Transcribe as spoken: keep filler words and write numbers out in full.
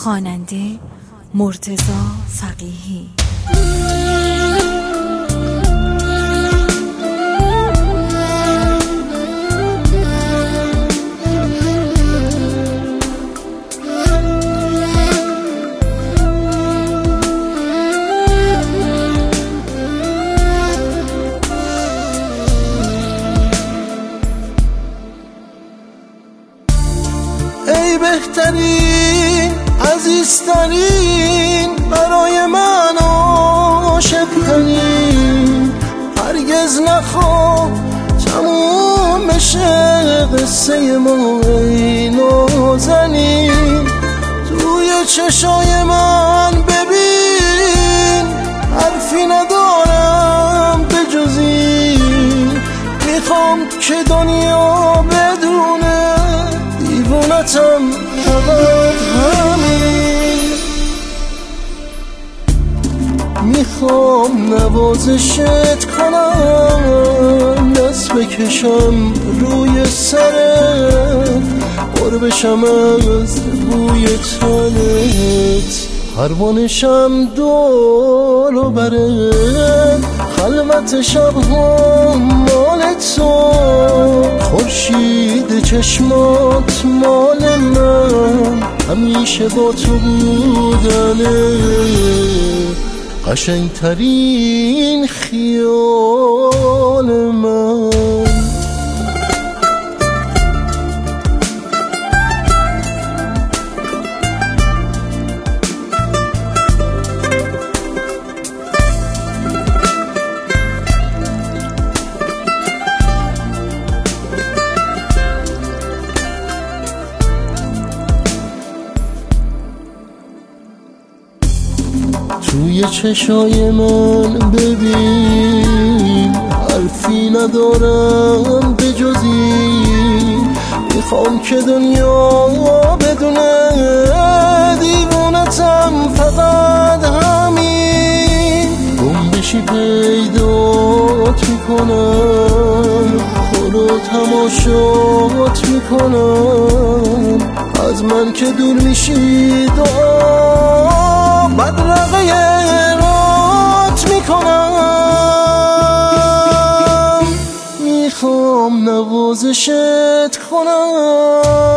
خواننده مرتضی فقیهی. ای بهترین عزیزترین برای من عاشقترین، هرگز نخواه تموم بشه قصه ما ای نازنین. توی چشای من ببین حرفی ندارم به جز این، میخوام که دنیا بدونه دیوونتم فقط همین. میخوام نوازشت کنم، دست بکشم روی سرت، پر بشم از بوی تنت، پروانشم دور و برت، خلوت شبها مال تو، خورشید چشمات مال من، همیشه با تو بودنه قشنگترین خیال من. توی چشای من ببین حرفی ندارم به جز این، میخوام که دنیا بدونه دیوونتم فقط همین. گم بشی پیدات میکنم، خودو تماشات میکنم، از من که دور میشی دعا بدرقه رات میکنم، میخوام نوازشت کنم.